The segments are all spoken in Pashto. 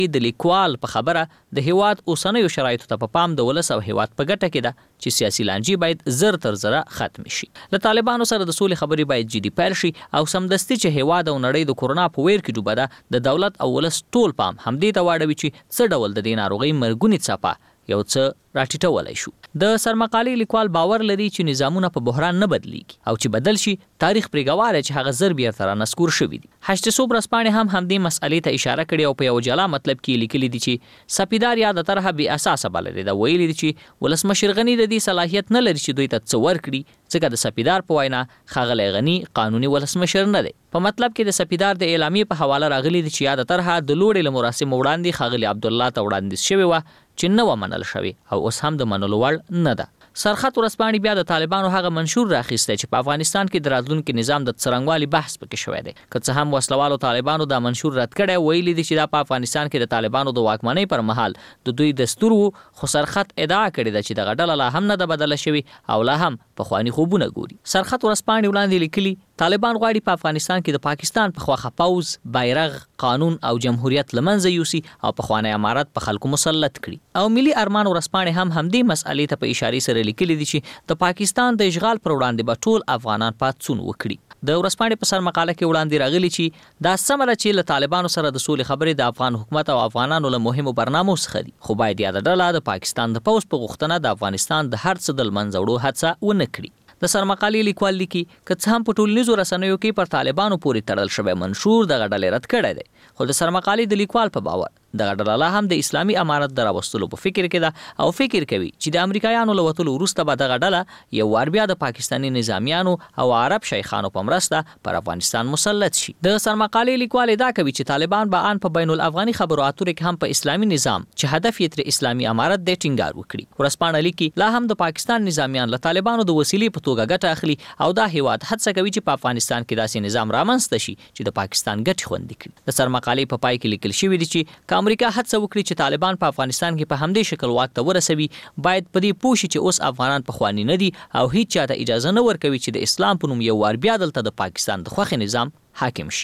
د لیکوال په خبره د هیواد اوسنیو شرایطو ته په پام د ولس او هیواد په ګټه کې ده چې سیاسي لانجې باید زر تر زره ختم شي. له طالبانو سره د سولې خبرې باید جدي پیل شي او سمدستي چې هیواد او نړۍ د کورونا په ویر کې ډوبه ده د دولت او ولس ټول پام همدې ته واړوي چې څه ډول د دې ناروغۍ مرګونې څپه یو څه راټیټولی شو. د سرمقالې لیکوال باور لري چې نظامونه په بحران نه بدلیږي او چې بدل شي تاریخ پرې ګواه دی چې هغه زر بیرته رانسکور شوي دي. هشتسو ورځپاڼې هم همدې مسئلې ته اشاره کړې او په یو جلا مطلب کې لیکلي دي چې سپیدار یا د طرحه بې اساسه بللې ده. ویلي دي چې ولسمشر غني د دې صلاحیت نه لري چې دوی ته څه ورکړي ځکه د سپیدار په وینا ښاغلی غني قانوني ولسمشر نه دی. په مطلب کې د سپیدار د اعلامیې په حواله راغلي دي چې یاده طرحه د لوړې له مراسمو وړاندې ښاغلي عبدالله ته وړاندیز شوې وه چې نه وه منل شوې او اوس هم د منلو وړ نه ده. سرخط ورځپاڼې بیا د طالبانو هغه منشور راخیستی چې په افغانستان کې د راتلونکي نظام د څرنګوالي بحث پکې شوی دی. که څه هم وسلوالو طالبانو دا منشور رد کړی، ویلي دي چې دا په افغانستان کې د طالبانو د واکمنۍ پر مهال د دوی دستور و، خو سرخط ادعا کړې ده چې دغه ډله لا هم نه ده بدله شوې او لا هم پخواني خوبونه ګوري. سرخط ورځپاڼې وړاندې لیکلي طالبان غواړي په افغانستان کې د پاکستان په خواخه پوز، بیرغ، قانون او جمهوریت لمنځه یوسي او پخوانی امارت په خلکو مسلط کړي. او ملي ارمان ورځپاڼې هم همدې مسئلې ته په اشارې سره لیکلي دي چې د پاکستان د اشغال پر وړاندې به ټول افغانان پاڅون وکړي. د ورځپاڼې په سر مقاله کې وړاندې راغلي چې دا سمه ده چې له طالبانو سره د سولې خبرې د افغان حکومت او افغانانو له مهمو برنامو څخه دي، خو باید یاده ډله د پاکستان د پوځ په غوښتنه د افغانستان د هر څه د لمنځه وړو هڅه ونه کړي. د سرمقالې لیکوال لیکي که څه هم په ټولنیزو رسنیو کې پر طالبانو پورې تړل شوی منشور دغه ډلې رد کړی دی، خو د سرمقالې د لیکوال په باور دغه ډله لا هم د اسلامي امارت د راوستلو په فکر کې ده او فکر کوي چې د امریکایانو له وتلو وروسته به دغه ډله یو وار بیا د پاکستاني نظامیانو او عرب شیخانو په مرسته پر افغانستان مسلط شي. د سرمقالې لیکوال ادعا کوي چې طالبان به ان په بین الافغاني خبرو اترو کې هم په اسلامي نظام چې هدف یې تر اسلامي امارت دی ټینګار وکړي. ورځپاڼه لیکي لا هم د پاکستان نظامیان له طالبانو د وسیلې په توګه ګټه اخلي او دا هیواد هڅه کوي چې په افغانستان کې داسې نظام رامنځته شي چې د پاکستان ګټې خوندي کړي. د سرمقالې په پای کې لیکل شوي دي چې که امریکا هڅه وکړي چې طالبان په افغانستان کې په همدې شکل واک ته ورسوي، باید په دې پوه شي چې اوس افغانان پخواني نه دي او هیڅ چاته اجازه نه ورکوي چې د اسلام په نوم یو وار بیا دلته د پاکستان د خوښې نظام حاکم شي.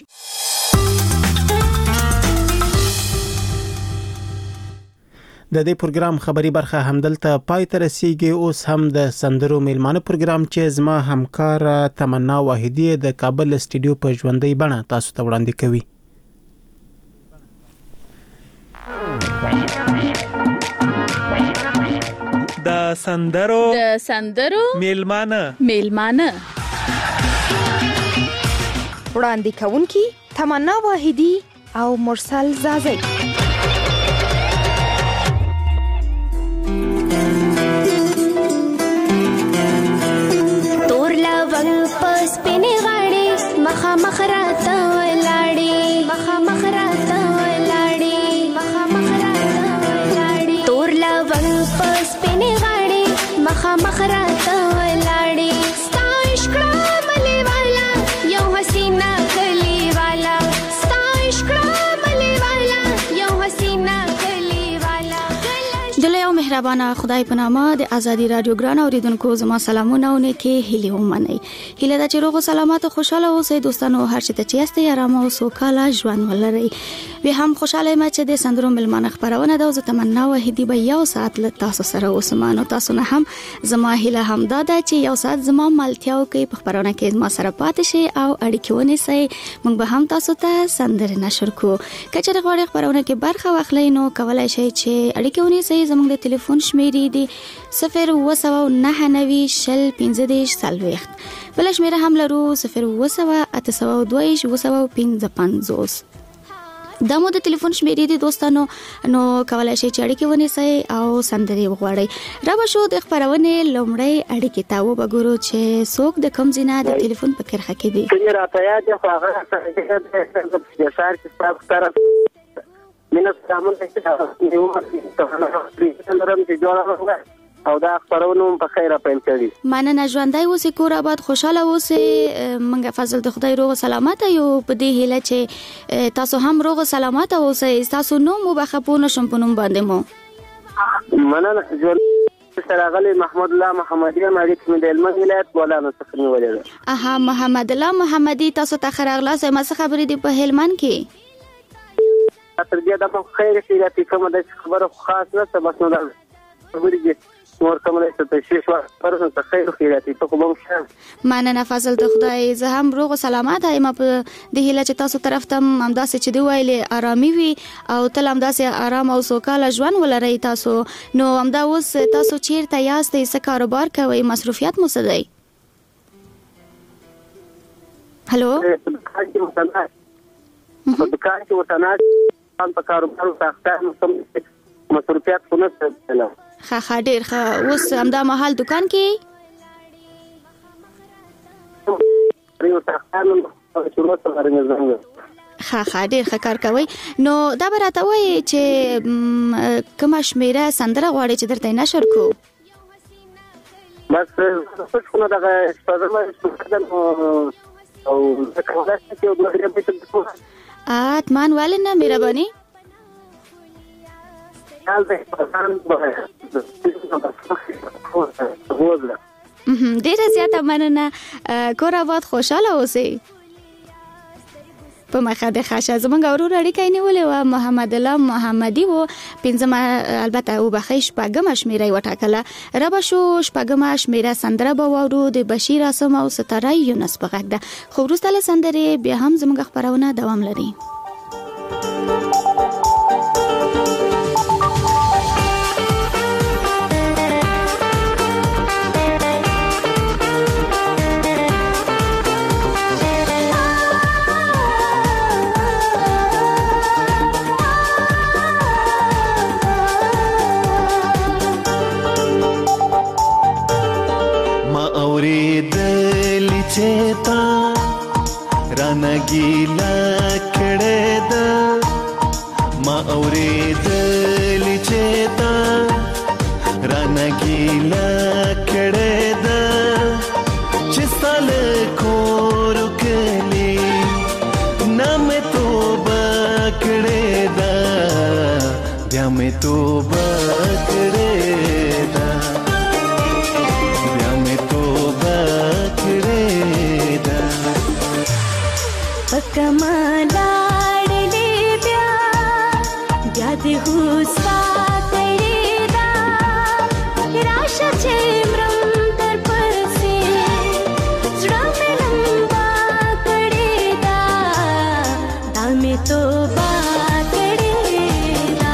د دې پروګرام خبري برخه همدلته پای ته رسیږي. اوس هم د سندرو میلمانه پروګرام چې زما همکار تمنا واحدی د کابل استډیو په ژوندۍ بڼه تاسو ته وړاندې کوي. د سندرو میلمانه وړاندې کوونکي تمنا واحدی او مرسل زازی. تور لونګ پس پنې غاړي مخامخ راته ولاړې تور لونګ پس پنې غاړي مخامخ راته ولاړې ستا عشق ملي والا یو حسینا کلی والا ستا عشق ملي والا یو حسینا کلی والا. دلته یو مهربانه خدای په نامه د ازادي رادیو ګران اوریدونکو زما سلامونه او نیکه هیله ومنئ. هیله ده چې روغ او سلامت او خوشاله اوسئ دوستانو، هر څه ته چې یاستئ آرام او سوکاله ژوند ولرئ. وی هم خوشاله یم چې د سندرو ملمانه خبرونه ده او زه تمنا واحدی به یو ساعت له تاسو سره اوسم. نو تاسو نه هم زما هیله هم دا ده چې یو ساعت زما ملتیاو کې په خبرونه کې زما سره پاتې شي او اړیکې ونیسئ. موږ به هم تاسو ته سندرې نشر کوو. که چېرې غواړئ خبرونه کې برخه واخلئ نو کولی شئ چې اړیکې ونیسئ. زموږ د ټلیفون شمیرې دي 079901540. بل شمیره هم لرو 080822555. دا مو د ټلیفون شمیرې دي دوستانو، نو کولی شئ چې اړیکې ونیسئ او سندرې وغواړئ. را به شو د خپرونې لومړۍ اړیکې ته وګورو چې څوک د کوم ځای نه د ټلیفون په کرښه کې دي. راته یاد دی خو هغه ښار کې ستاسو طرف مینه سلامونه او دا خبرونه په خیر پېل کړي. مننه، ژوندۍ اوسئ، کور آباد، خوشاله اوسئ. موږ فضل د خدای روغ سلامت یو په دې هیله چې تاسو هم روغ سلامت اوسئ. تاسو نوم مبخپو نشم په نوم باندې مو مننه. ژوند سره غلي محمد الله محمدي مالک مې د علم ولایت بولانو څخه نیولې ده. محمد الله محمدي، تاسو ته خیر اغلاس ما څه خبرې دي په هلمند کې؟ تر دې د په خیر خیراتي کوم د خبره خاص نه څه بس نو دا خبرې نور کوم څه تشریح ورته ته خیر خیراتي په کوم شان مننه فضل د خدای زه هم روغ او سلامت یم په د هیله چې تاسو طرف ته همداسې چې دی ویلې آرامي وي او تل همداسې آرام او سوکاله ژوند ولرئ تاسو نو همدا اوس تاسو چیرته یاست څه کاروبار کوئ مصروفیت مو څه دی هلو په دکان کې ورته نه په کاروبار ساختار مصروفیت خو نه څه ښه ډېر ښه اوس همدا مهال دکان کې ښه ډېر ښه کار کوئ نو دا به راته وایي چې کومه شمېره سندره غواړئ چې درته یې نشر کړو بس څه دغه شپږم او زه کولی شم چې یو دوه درې بیته اطمان ولې نه مهرباني ډیره زیاته مننه کور آباد خوشاله اوسئ په مخه د خاصه زمونږ ورور اړیکه نیولې و محمد الله محمدي و پنځمه البته او بخښ شپږم شمیره وټاکله رب شو شپږم شمیره سندره به وورو د بشیر اسم او ستاره یونس په غږ ده خو وروسته سندره بیا هم زمونږ خبرونه دوام لري گیلا کړه دا ما اورېدل چې تا رانه گیلا کړه دا چې سال کور کلی نام توبه کړه دا بیا مې توبه کړه دا بیا مې توبه کړه دا کمالا ډلې بیا بیا د هوسا کړې دا راشه چې مرم تر پسې زړه مې لمبا کړې دا دا مې توبه کړې دا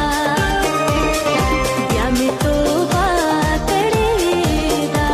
بیا مې توبه کړې دا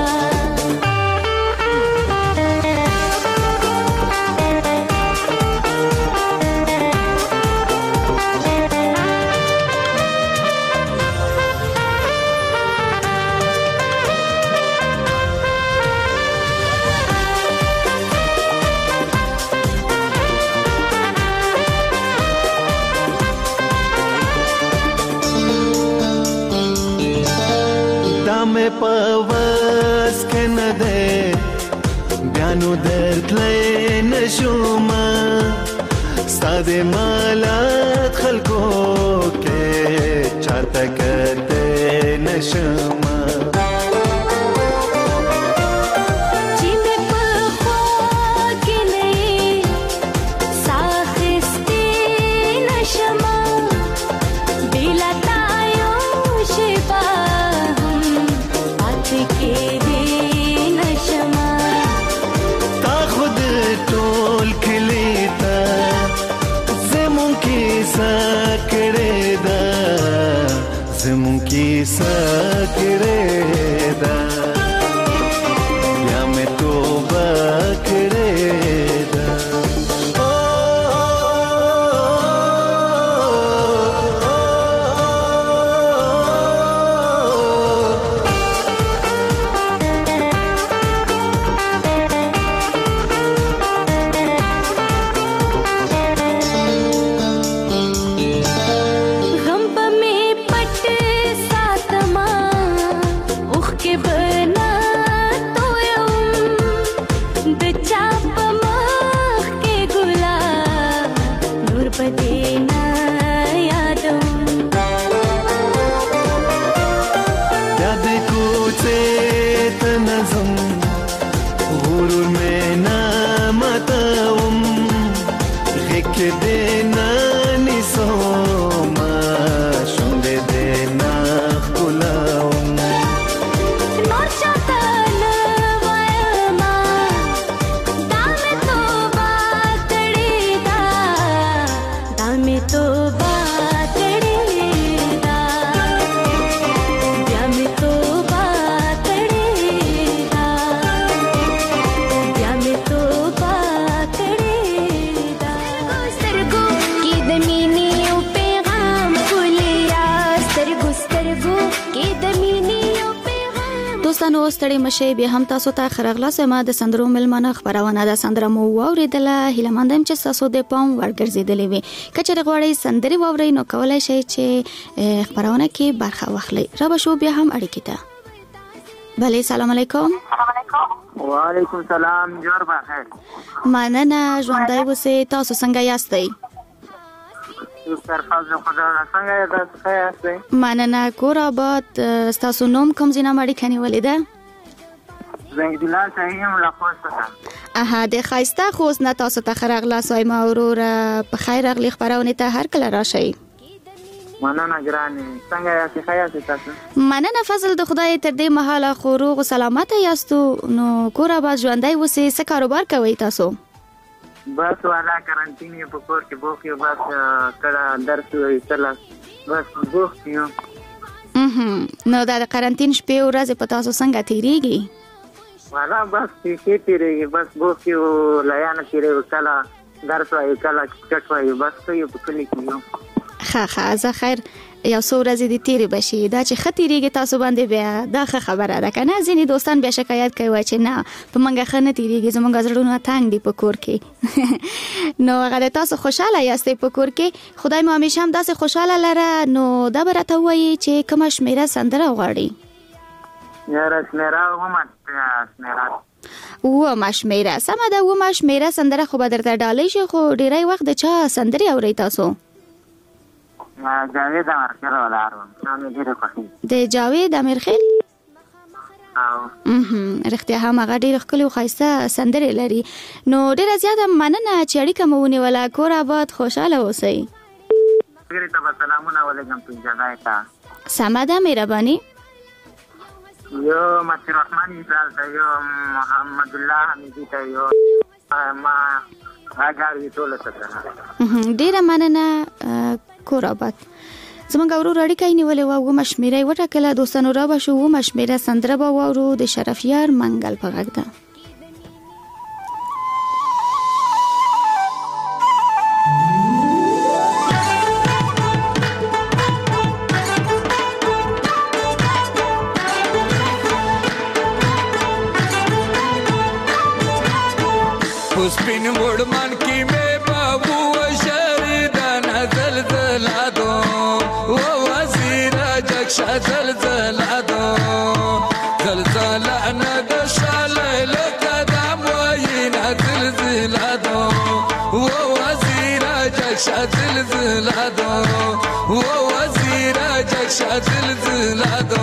پواس کنه ده بیانو درتلې نشوم ستاده مالات خلکو کې چاته کته نشوم سکړه دا یا مې توبه کړې دا غم په مې پټ ساتما دوستانو ستړي مشه به هم تاسو ته خرغلاس ما د سندرو ملمنه خبرونه د سندره مو اوریدله هله مندم چې تاسو د پام ورګرځیدلې وي کچره غوړی سندري ووري نو کولای شي چې خبرونه کې برخه واخلي را به شو بیا هم اړیکې ته بله سلام علیکم وعلیکم سلام جوړ بخیر مننه ژوندۍ اوسئ تاسو څنګه یاستئ سرفاز خدا څنګه تاسو ښه یاستئ مننه کور آباد تاسو نوم کوم ځای نه اړیکه نیولې ده زنګ دلال صحیح هم لا خوسته اها د خایسته خوست نه تاسو ته خرغلاس وایم اوروره په خیر اغلی خبرونه ته هر کله راشي مننه ګرانه څنګه یاستئ ښه یاستئ تاسو مننه فضل د خدای تر دې مهاله خو روغ سلامت یاستو نو کور آباد ژوندۍ اوسئ څه کاروبار کوئ تاسو بس والا کرانتین په کور کې بوخي بس کړه درس وی چلا بس بوخي نو دا د کرانتین شپې او ورځې په تاسو څنګه تیریږي والا بس کې تیریږي بس بوخي او لیان تیریږي چلا درس وی چلا چټ وی بس په کلی کې ښه زه خیر یو څو ورځې د تیری بشي دا چې خطرېږي تاسو باندې بیا دا ښه خبره ده کنه ځینې دوستان بیا شکایت کوي چې نه په منګه خنه تیریږي زمونږ زړونه تنگ دي په کور کې نو هغه تاسو خوشاله یاستئ په کور کې خدای مو همیشه هم داسې خوشاله لره نو دا به راته وایي چې کومه شمیره سندره غواړي یاره شمیره ومه شمیره سمه ده ومه شمیره سندره خو به درته ډالۍ شي خو ډیری وخت د چا سندرې اورئ تاسو جاوید امرخیل ولارم نامې ډېره خوښي د جاوید امرخیل رښتیا هم هغه ډېر ښکلي او ښایسته سندرې لري نو ډېره زیاته مننه چې اړیکه مو ونیوله کور آباد خوشحاله اوسئ ملګري ته به سلامونه ولېږم پنځه ځای ته سمه ده مهرباني یو مسیر رحمان مثال ته یو محمد الله حمیدي ته یو ما راګاروي ټوله ته ډېره مننه کور آباد زمونږ ورور اړیکه یې نیولې وه اوومه شمېره یې وټاکله دوستانو را به شو اوومه شمېره سندره به واورو د شرفیار منګل په غږ ده سپین وړمان کې مې بابو شریدان زلزلہ دو او وزیر جکشا زلزلہ دو زلزلہ نه د شاله لقدم وینا زلزلہ دو او وزیر جکشا زلزلہ دو او وزیر جکشا زلزلہ دو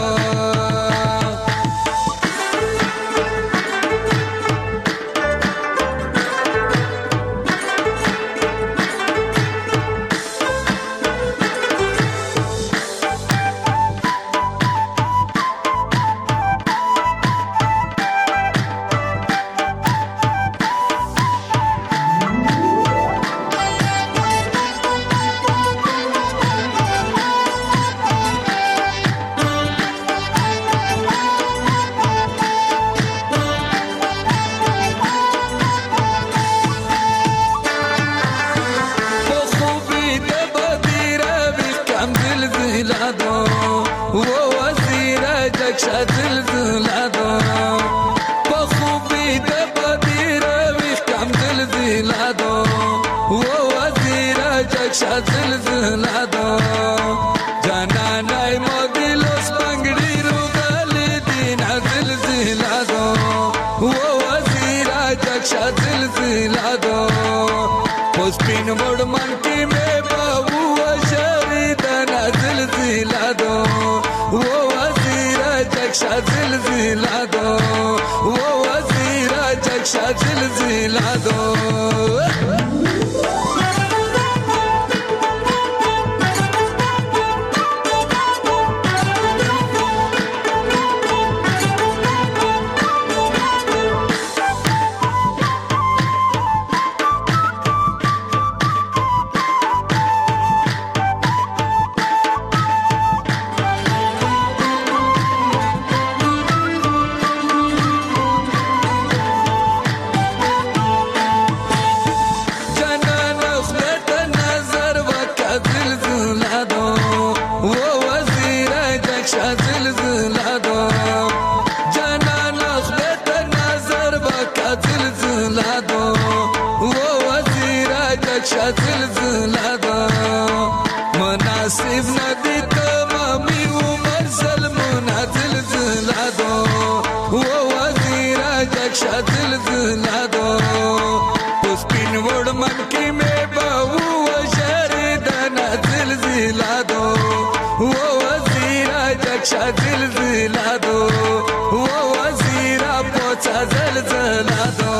جکشا زلزلا دو و وزیرا پوچا زلزلا دو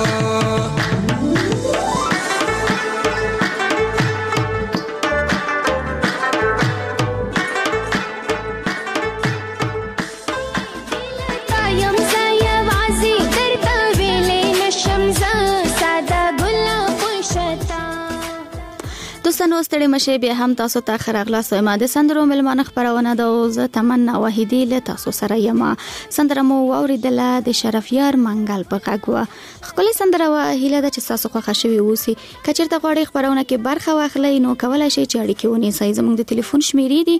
دوستانو ستړي مشه بیا هم تاسو ته خراغلا سوما د سندرو ملمانه خبرونه د اوز تمنا وحیدی له تاسو سره یم سندره مو اوریدله د شرفیار منګل په غږوا خپل سندره وا هیله د چې تاسو خوښ شوي اوسي کچرته غواړئ خبرونه کې برخه واخلئ نو کولای شئ چې اړیکه ونیسئ زموږ د ټلیفون شمیرې دي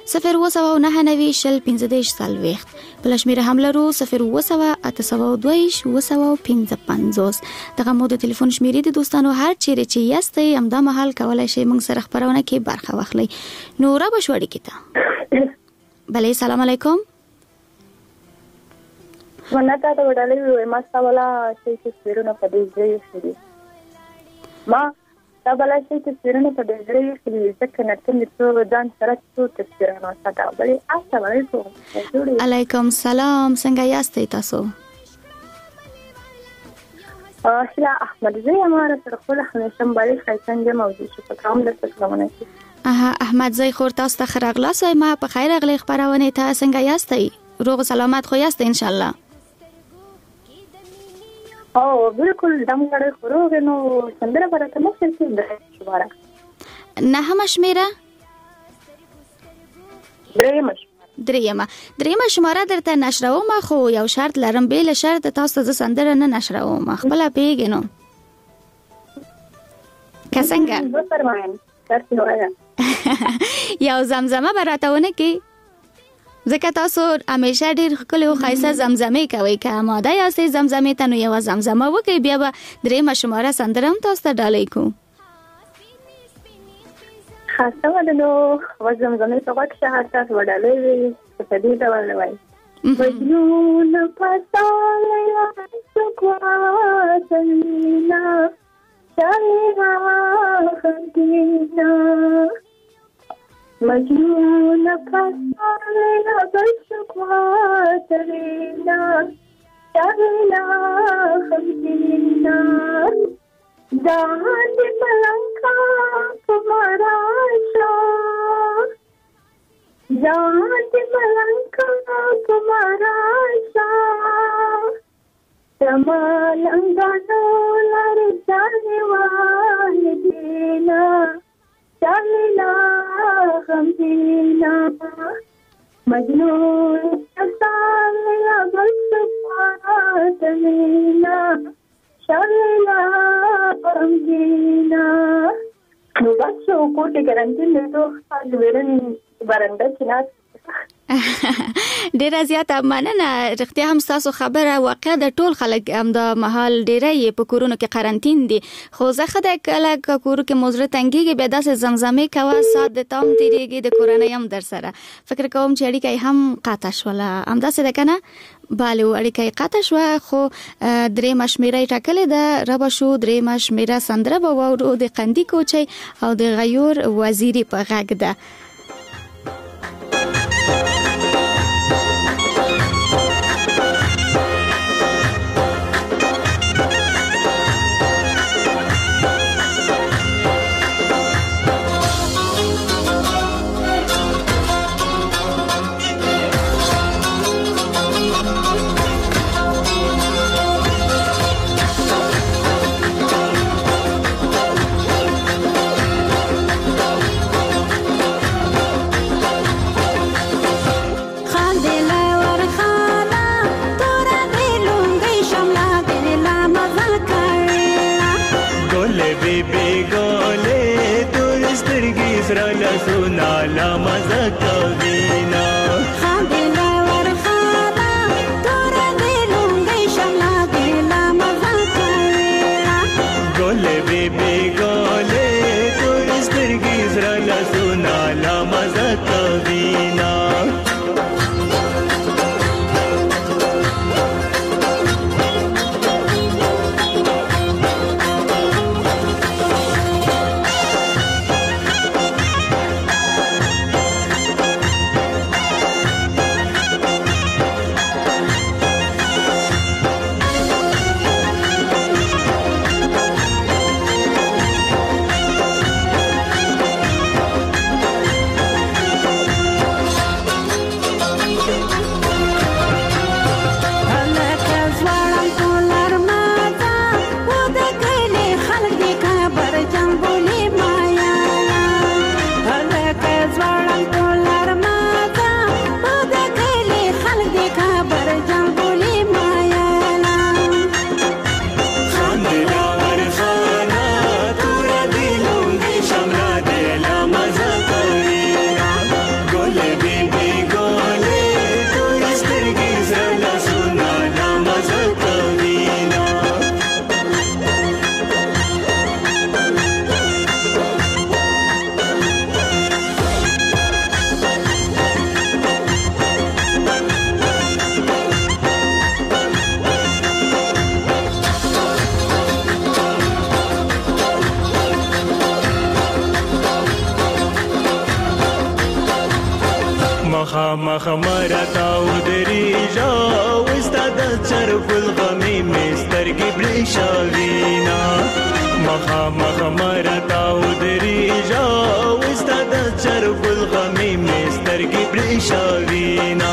0299015 بل شمیره هم لرو 0280255 دغه مو د ټلیفون شمیرې دي دوستانو هر چیرې چې یاستئ همدا مهال کولای شئ موږ سره خبرونه کې برخه واخلئ نو را بشوړی کیته بله سلام علیکم ونتا ته وډالې ما سوالا چې سپیرونه په دې ځای شي ما دا بل چې سپیرونه په دې ځای شي ځکه نه ته څو ځان سره څو سپیرونه ساته بلې السلام علیکم علیکم سلام څنګه یاستئ تاسو شلا احمد زي اماره سره خپل همیشه باندې څنګه موجود شي په کوم د څه احمد زي خور تاسو ته خراغلا سوی ما په خیر غلې خبرونه ته څنګه یاستئ روغ سلامت خو یاستئ ان شاء الله او بالکل دم کړه خروغ نو سندره برته مو څه ده شواره نه هم شمیره دریمه شماره درته نشروم خو یو شرط لرم بیل شرط تاسو ته سندره نه نشروم خپل پیګنو کسنګا یو زمزمه براتونه کی ځکه تاسو همیشه ډیر خلکو خایسه زمزمه کوي که ماده یاستئ زمزمه ته نو یو زمزمه وکي بیا به دریمه شماره سندره هم تاسو ته ډالۍ کو خاصه ودنو وزمزمه په وخت شهادت وډالې په دې ډول وای مجنون پساله سکواتنا چلینا خندینا مجنون پساله سکواتنا چلینا خندینا جان دې ملنګا تمہارا شاه جان دې ملنګا تمہارا شاه تملنګا نو لار جانې والدینا چلینا غمدینا مجنون تساله بس پاتلینا شالا پرمجینا نو بچو کوټه ګرانټین له دوه حال ورن برنده چنات ډیره زیاته مننه رښتیا هم تاسو خبره واقع د ټول خلک هم د محل ډیره په کورونو کې قرنټین دي خو زه خدای کله کورو کې مزره تنګيږي به داسې زمزمه کوي سات د تام تیریږي د کورنۍ هم در سره فکر کوم چې اړیکه هم قاطع شوله هم داسې ده کنه بالو اړیکه قاطع شو خو درې مشمیره ټاکلې ده رب شو درې مشمیره سندره به ورو د قندی کوچي او د غیور وزیری په غږ ده مخامخ مرتاو دریجا وستاد چرګل غمی مسترګې برېښاوینا مخامخ مرتاو دریجا وستاد چرګل غمی مسترګې برېښاوینا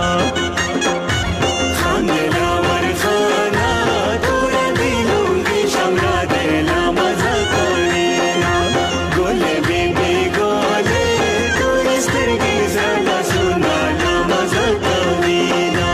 خاندلا ورخانا تور دینونګي شمرا دلا مزه کوینا ګل بیبي ګل تور سترګې زړه سونا لا مزه کوینا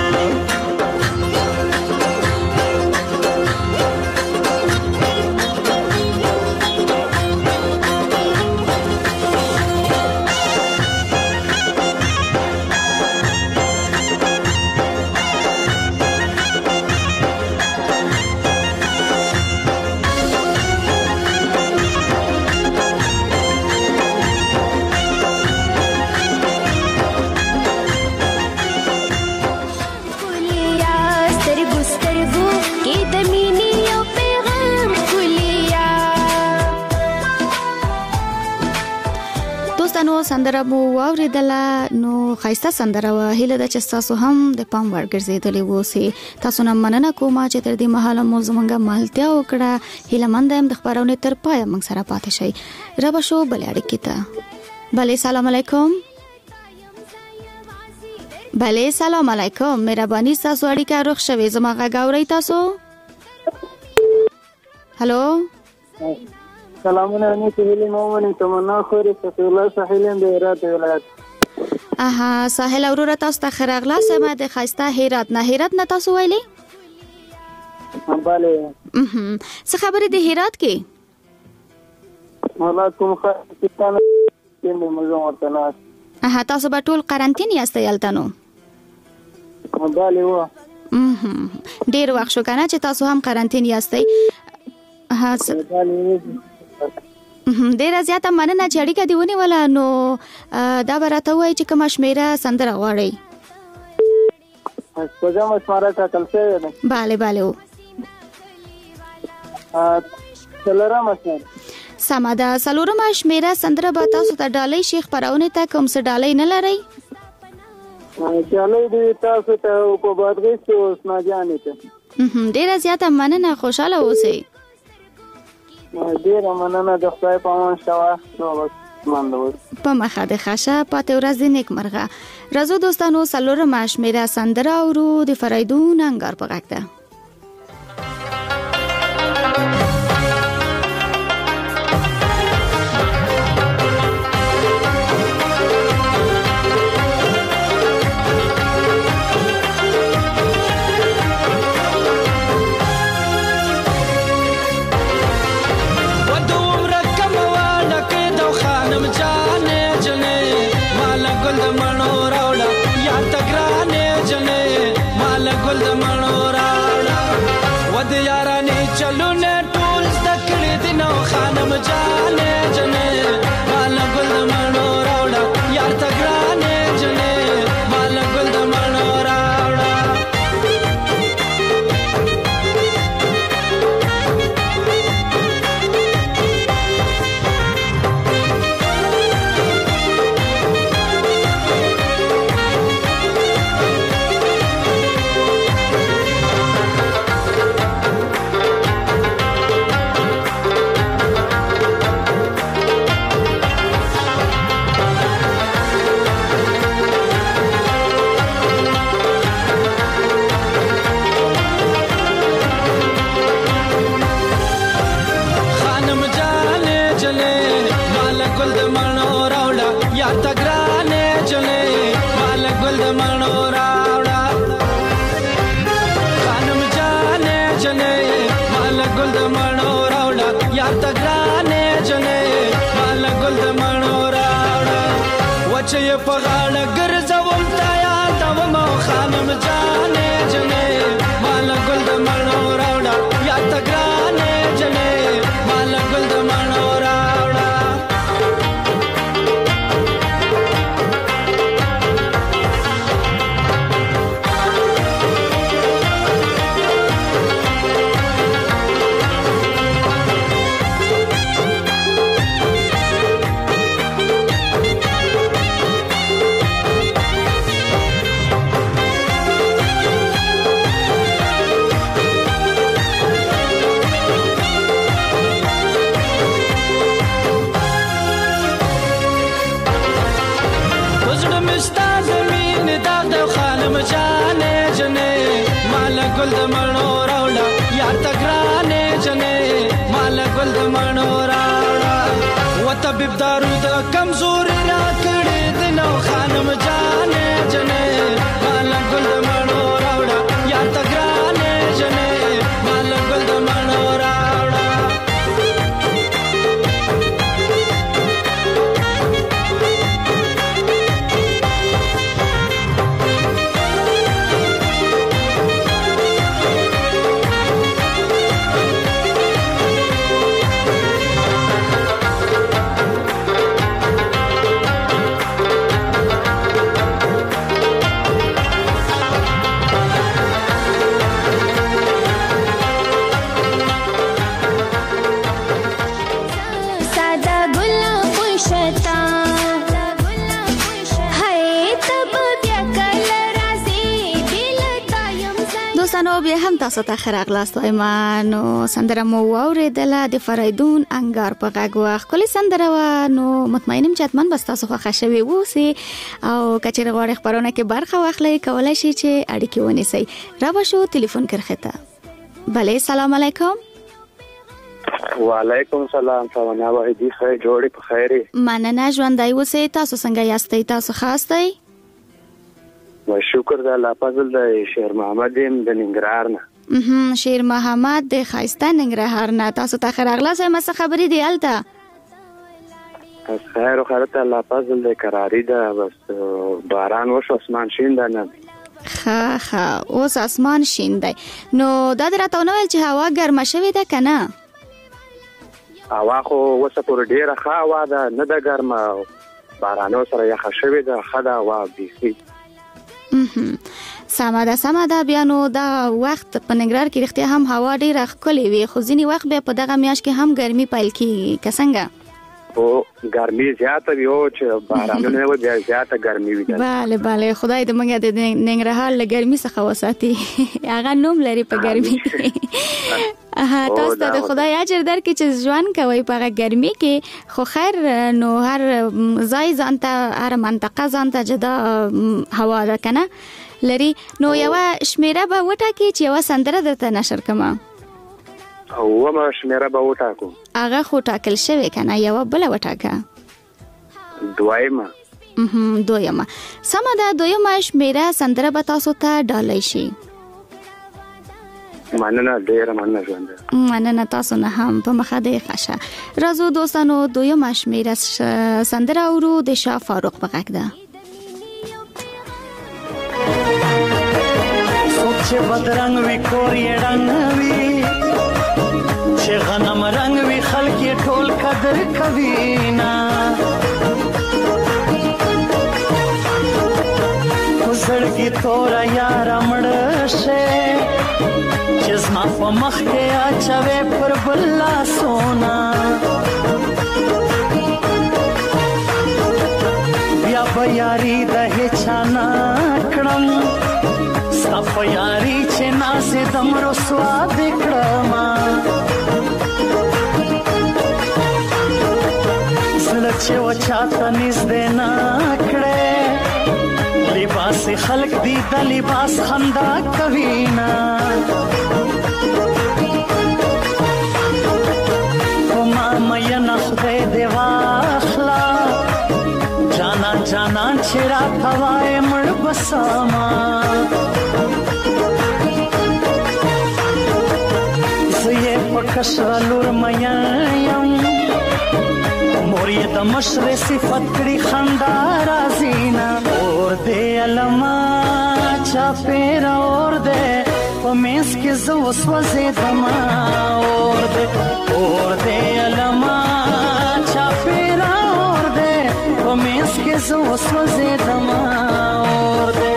سندره مو واوریدله نو خایسته سندره و هیله ده چې تاسو هم د پام وړ ګرځیدلې ووسئ. تاسو نه مننه کوم چې تر دې مهاله مو زمونږ مالتیا وکړه. هیله مند یم د خبرونه تر پای موږ سره پاتې شئ. رب شو بل اړیکې ته. بله سلام علیکم. بله سلام علیکم. مهرباني تاسو اړیکه روغ شوي زما غږ اورئ تاسو؟ هلو سلامونه نیتی هیلی مومنی تمنا خوری صفی الله ساحلین د هرات ولایت. ساحل اورورا تاسو ته خراغلا سمه د خاسته هرات نه تاسو ویلي؟ بله. څه خبرې د هرات کې؟ والله کوم خاصه نه موږ ورته نه. تاسو به ټول قرنطین یاستئ هلته نو؟ بله و. ډیر وخت شو کنه چې تاسو هم قرنطین یاستئ. ډیره زیاته مننه چې اړیکه دی ونیوله. نو دا به راته ووایي چې کومه شمېره سندره غواړئ؟ شپږمه شمېره ټاکل شوې ده. بله بله و. څلورمه شمېره. سمه ده. څلورمه شمېره سندره به تاسو ته ډالۍ شي خپرونې ته. کوم څه ډالۍ نه لرئ؟ ډالۍ دې تاسو ته په بادغیس کې حسنا جانې ته. ډیره زیاته مننه. خوشحاله اوسئ. ډیره مننه. د خدای په امان شوه. په مخه د خاشه پاتې ورځ د نیک مرغه. راځو دوستانو څلورمه شمېره سندره اورو د فریدون انګار په غږ ده. چې په غاړه ګرځوم تا یادوم خانم جانې جنې مال ګل د مڼو راوړه یا ته ګرانې جنې مال ګل د مڼو راوړه. یا تګرانې جنې مال ګل د مڼو راوړه و طبيب دارو د کمزوري را کړې د نو خانم جانې جنې مال ګل د مڼو راوړه یا تګرانې جنې مال ګل د مڼو راوړه دوستانو بیا هم تاسو ته ښه راغلاست وایم. نو سندره مو واورېدله د فریدون انګار په غږ وه. ښکلې سندره وه. نو مطمئنم چې حتما به ستاسو خوښه شوې اوسې او که چېرې غواړئ خپرونه کې برخه واخلئ کولی شئ چې اړیکې ونیسئ. را به شو تلیفون کرښې ته. بله سلام علیکم. وعلیکم سلام. سوانیا واحدي ښه جوړې په خیر یې؟ مننه ژوندی اوسئ. تاسو څنګه یاستئ؟ تاسو ښه یاستئ؟ و شکر د الله فضل د شیر محمد د ننګرهار نه. شیر محمد د ښایسته ننګرهار نه. تاسو ته ښه راغلاست. څه خبرې دي هلته؟ خیر و خیرت الله فضل د کراري ده. بس باران وشو اسمان شین ده نن. ښه اوس اسمان شین دی. نو دا دې راته ونه ویل چې هوا ګرمه شوې ده که نه؟ هوا خو اوسه پورې ډېره ښه هوا ده نه ده ګرمه. بارانو سره یخه شوې ده. ښه ده هوا بیخي. سمه ده. بیا نو دا وخت په ننګرهار کې رښتیا هم هوا ډېره ښکلې وي خو ځینې وخت بیا په دغه میاشت کې هم ګرمي پیل کېږي که څنګه؟ او ګرمي زیاته وي او چې بارانونه نه وي بیا زیاته ګرمي وي. بله خدای دې موږ د ننګرهار له ګرمي څخه وساتي. هغه نوم لري په ګرمي کې. تاسو ته د خدای اجر درکړي چې ژوند کوئ په هغه ګرمي کې. خو خیر نو هر ځای ځانته هر منطقه ځانته جدا هوا ده که نه لري. نو یوه شمیره به وټاکي چې یوه سندره درته نشر کړمه. اومه شمیره به وټاکو. هغه خو ټاکل شوې که نه؟ یوه بله وټاکه. دویمه. سمه ده. دویمه شمیره سندره به تاسو ته ډالۍ شي. مننه ډېره مننه ژوند. مننه تاسو نه هم په مخه دې ښه. راځو دوستانو دویمه شمیره سندره اورو د شاه فاروق په غږ ده. چې بدرنګ وی کور یې رنګ وی چې غنم رنګ وی خلک یې ټول قدر کوي نه زړګي تورا یار مړ شه چې زما په مخ کې اچوي پر بلا سونا بیا به یاري د هچانا کړم صف یاری چې نازې دم رسوا دکړم زړه چې وچاته نږدې نه کړې لباس خلق دی د لباس خندا کوي نه وما مې نه خدای دی واخلا جانا چې را کوای مړ بسما کشر لور میا یم مور یې د مشر صفت کړي خندا رازینا اور دې علما چا پیر اور دې پمېس کې زو وسوسه دما اور دې علما چا پیر اور دې پمېس کې زو وسوسه دما اور دې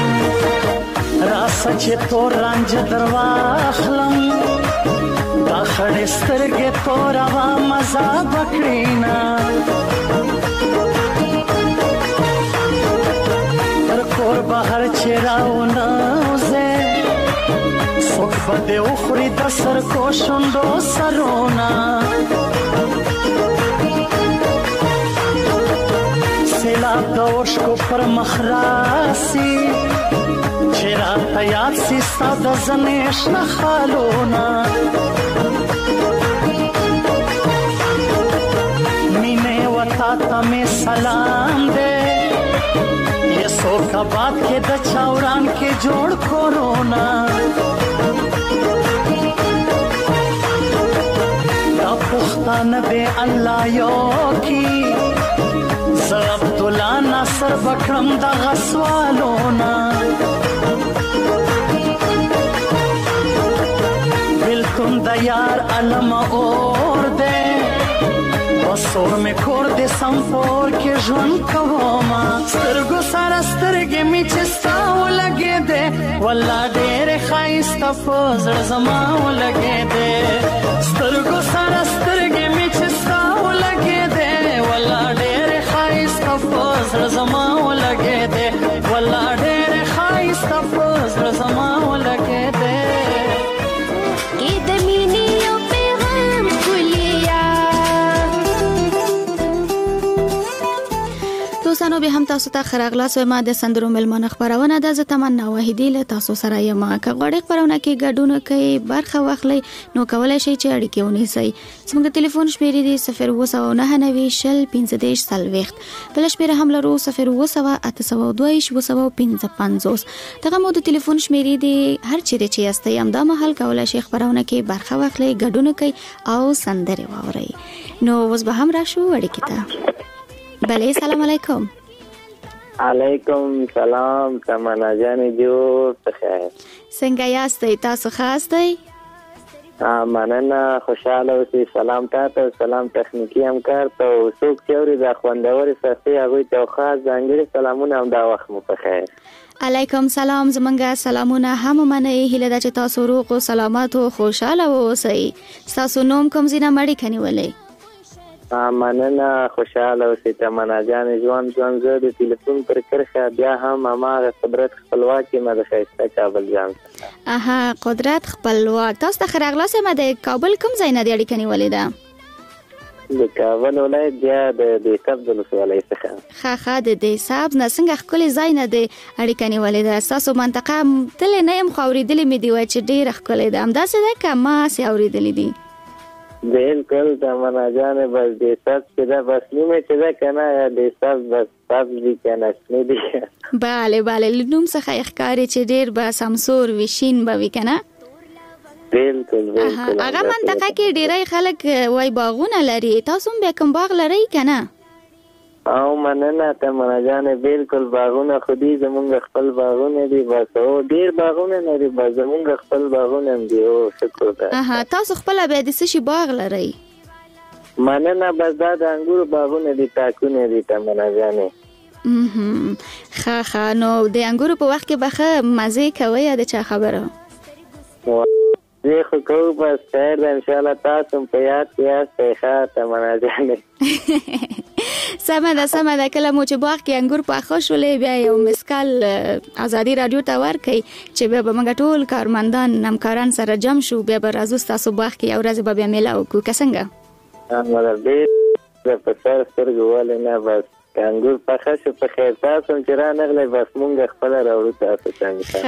چې تو رنج درواخلم دا خړې سترګې تورا وا مزه بکړینا تر کور بهر چراونه وزه څوک به دې وخوري د سر کو شونډو سرونه سیلاب د اوښکو پر مخ راسي چې راته یاد سي ستا د زنې شنه خالونه مینې وتا ته مې سلام دی یسوکاباد کې د چاوران کې جوړ کورونا دا پښتانه به الله یو کی زه عبدالله ناصر بکرم د غسوالونا بلتون د یار علم اور دے وسور میں کور دے سمپور کے ژوند کوما سترګو سره سترګې می چستا ولګې دے والله ډېر ښایسته په زړه زما ولګې دے سترګو سره سترګې می چستا ولګې دے والله ډېر ښایسته په زړه زما ولګې دے والله ډېر ښایسته په زړه زما ولګې دے دوستانو به هم تاسو ته خراغلاس و ما د سندرو ملمن خبرونه د تمنا وحیدی له تاسو سره یم که غوړې خبرونه کې ګډون کوي برخه واخلي نو کولای شئ چې اړیکه ونیسئ زموږ ټلیفون شمیرې دی 029901530 بل شمیره هم لرو 02825 دغه مو د ټلیفون شمیرې دی هر چیرې چې یاستئ هم دا مهال کولای شئ خبرونه کې برخه واخلي ګډون کوي او سندره واورئ نو اوس به هم راشو اړیکه ته بله سلام علیکم علیکم سلام تمنا جانې جوړ بخیر څنګه یاستئ تاسو خاصئ مننه خوشاله اوسئ سلام تاسو سلام تخنیکی همکار ته څوک چې اوري د خوندورې سختۍ هغوی ته خاص ځانګړي سلامونه هم دا وخت مو بخیر علیکم سلام زمونږ سلامونه هم منئ هیله ده چې تاسو روغ او سلامت او خوشاله اوسئ تاسو نوم کوم ځای نه مړی کنیولئ مننه خوشاله اوسئ تمنا جانې ژوند زه د ټلیفون پر کرښه بیا هم هماغه قدرت خپلواک یم د ښایسته کابل جان اها قدرت خپلواک تاسو ته ښه راغلاست یم د کابل کوم ځای نه د اړیکه نیولې ده د کابل ولایت بیا د دیساب د ولسوالۍ څخه ښه د دیساب نه څنګه ښکلې ځای نه د اړیکه نیولې ده ستاسو منطقه تللی نه یم خو اورېدلې مې دي وایي چې ډېره ښکلې ده همداسې ده که ما هسې اورېدلې دي بالکل تمنا جانې بس دیساب چې ده بس نومې چې ده که نه دیساب بس سبز دي که نشنې دي بله له نوم څخه یې ښکاري چې ډېر به سمسور وي شین به وي که نه بالکل هغه منطقه کې ډیری خلک وای باغونه لري تاسو هم بیا کوم باغ لرئ که نه او مننه تمنا جانې بالکل باغونه خو دي زمونږ خپل باغونه دي بس او ډېر باغونه لري بس زمونږ خپل باغونه هم دي او شکر ده تاسو خپله بیا د څه شي باغ لرئ مننه بس دا د انګورو باغونه دي تاکونه دي تمنا جانې ښه نو د انګورو په وخت کې به ښه مزې کوئ یا د چا خبره زه خو کوو بس خیر ده انشاءالله تاسو هم په یاد کې یاستئ ښه تمنا جانې سمه ده کله مو چې باغ کې انګور پاخه شولې بیا یو مسکال ازادي رادیو ته ورکړئ چې بیا به موږ ټول کارمندان همکاران سره جمع شو بیا به راځو ستاسو باغ کې یو ورځ به بیا میله وکړو که څنګه ډېر په سر سترګو ولې نه بس انګور پخه شو په خیر تاسو هم چې رانغلی بس مونږ خپله راوړو تاسو ته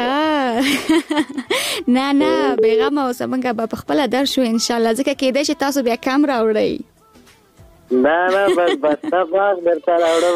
نه بېغمه اوسه موږ به په خپله درشو انشاءالله ځکه کېدی چې تاسو بیا کم راوړئ نه بس باغ درته راوړم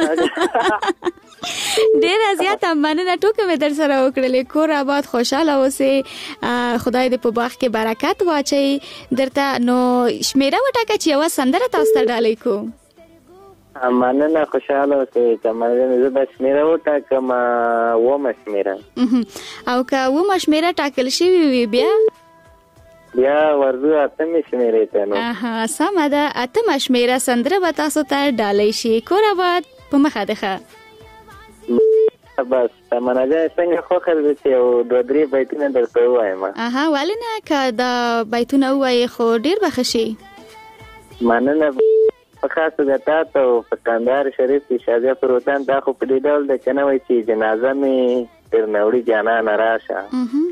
ډېره زیاته مننه ټوکې مې در سره وکړلې کور آباد خوشحاله اوسئ خدای دې په باغ کې برکت واچوي درته نو شمیره وټاکه چې یوه سندره تاسو ته ډالۍ کوو مننه خوشحاله اوسئ زه به شمیره وټاکم اومه شمیره او که اومه شمیره ټاکل شوي وي بیا ورځو اتمې شمیرې ته نو سمه ده اتمه شمیره سندره به تاسو ته ډالۍ شي کور آباد په مخه ده ښه بس تمنا جان څنګه خوښه ده چې یو 2-3 بیتونه درته ووایم. ولې نه که دا بیتونه ووایې خو ډېر به ښه شي. مننه په خاص توګه تا ته او په کندهار شریف کې شازیه پر وطن دا خو په دې ډول ده که نه وایي چې جنازه مې درنه وړي جانانه راشه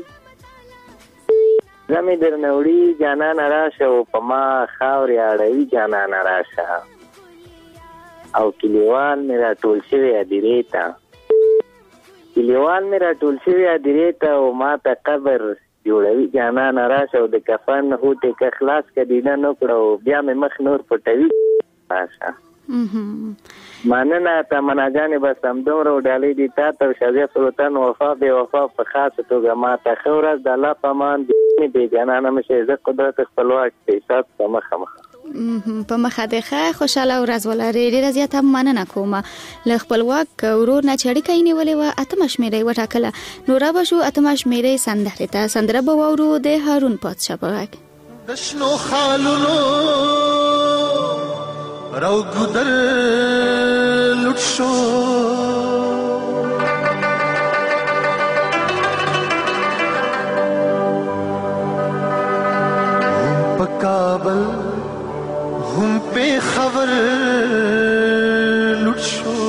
زه مې درنه وړي جانانه راشه او په ما خاورې اړوي جانانه راشه او کلیوال مې راټول شوي هدیرې ته او ما ته قبر جوړوي جانانه راشه او د کفن هوټې که خلاص که دیده نه کړه او بیا مې مخ نور پټوي راشه. مننه تمنا جانې بس همدومره وډالۍ دي تا ته شازیه سلطان وفا بې وفا په خاصه توګه ما ته ښه ورځ د الله په امان بې جانانه مه شئ زه قدرت خپلواک د حساب په مخه په مخه دی ښه خوشحاله ورځ ولرې. ډېره زیاته مننه کومه. له خپلواک ورور نه چې اړیکه یې نیولې وه 8 شمېره یې وټاکله. نو را به شو 8 شمېرې سندرې ته. سندره به واورو د هارون پادشاه په غږ. د شنو خالونو راو ګودر لوټ شو په کابل هم په خبر لوټ شو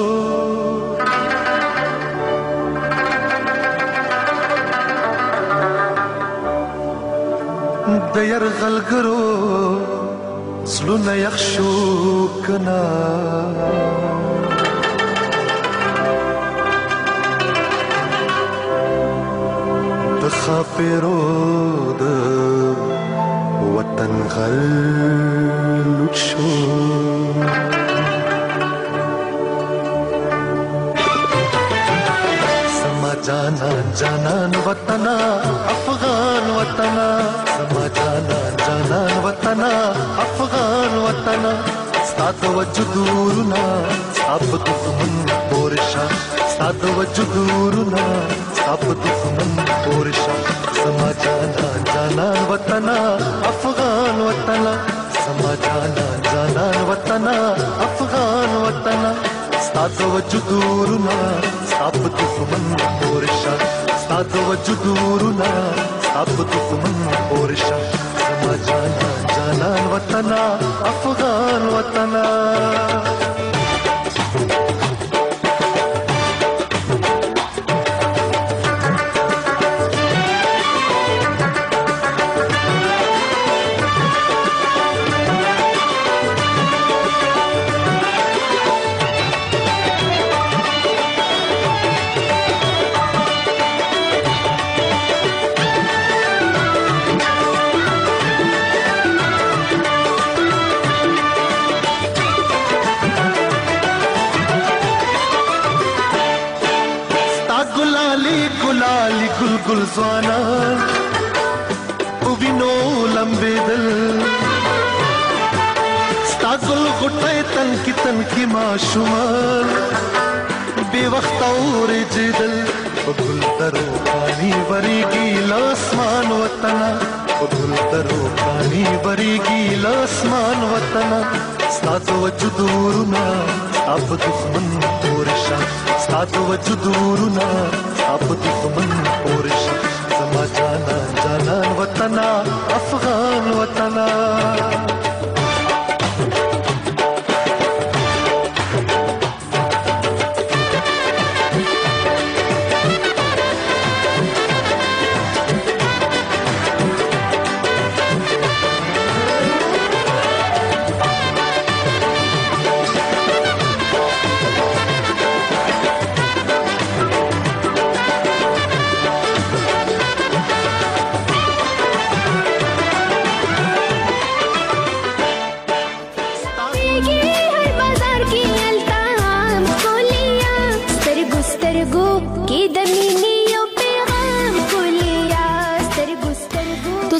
د يرغلګرو زلونه یخ شو کنا د خاپیرو د وطن غل لوټ شو سما جانان وطنا افغان وطنا سما جانان وطنا افغان وطنا ستاد وجودورنا اب دښمن پورشا ستاد وجودورنا اب دښمن پورشا سما جانان وطنا افغان وطنا سما جانان وطنا افغان وطنا ستاد وجودورنا اب دښمن پورشا ستاد وجودورنا اب دښمن پورشا سما جانان وطنا افغان وطنا گل زوانا او وینو لمبیدل ستا گل غټه تن کی ماشومان بے وخت اورېدل په ګل درو پانی وریږي لاسمان وطنا په ګل درو پانی وریږي لاسمان وطنا ستا وجودورنا اب دښمن پورشا ستا وجودورنا اب دښمن پورشا سما جانان وطنا افغان وطنا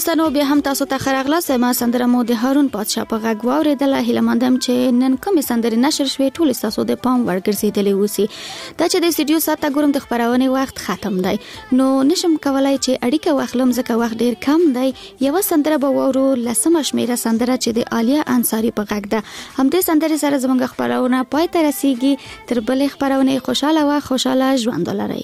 دوستانو بیا هم تاسو ته خراغلاست. ما سندره مو د هارون پادشاه په غږ واوریدله. هیله مندم چې نن کومې سندرې نشر شوې ټول تاسو د پام ورګرځېدلې اوسي. دا چې د استودیو ساعت ګورم د خبرونه وخت ختم دی نو نشم کولای چې اړیکه واخلم ځکه وخت ډیر کم دی. یو سندره به وورو لسمه شمیره سندره چې د عالیه انصاری په غږ ده. همدې سندرې سره زموږ خبرونه پای ته رسیږي. تر بلې خبرونه خوشاله و خوشاله ژوند ولرئ.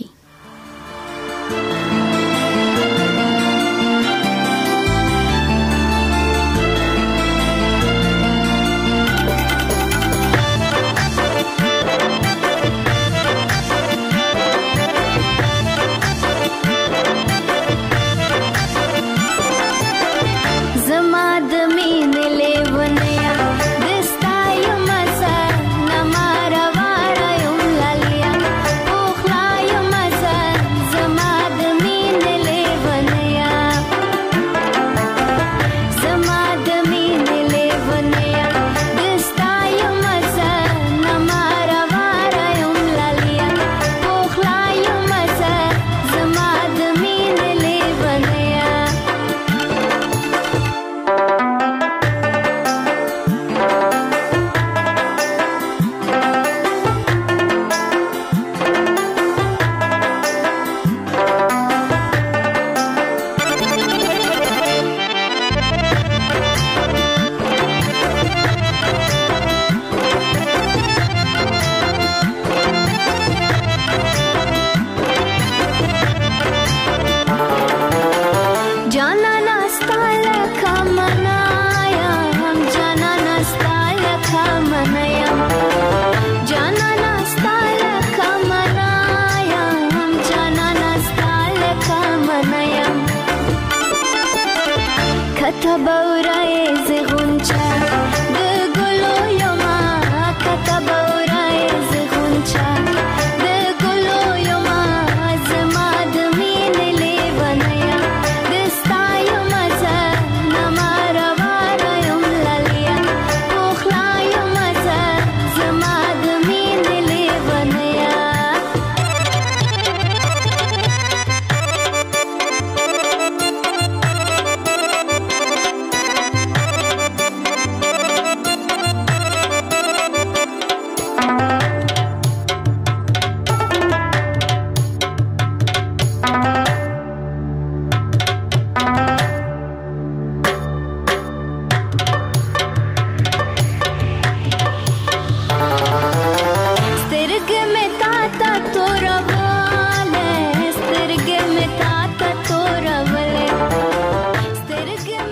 کتبه ورای زغونچه د ګلو یما کتبه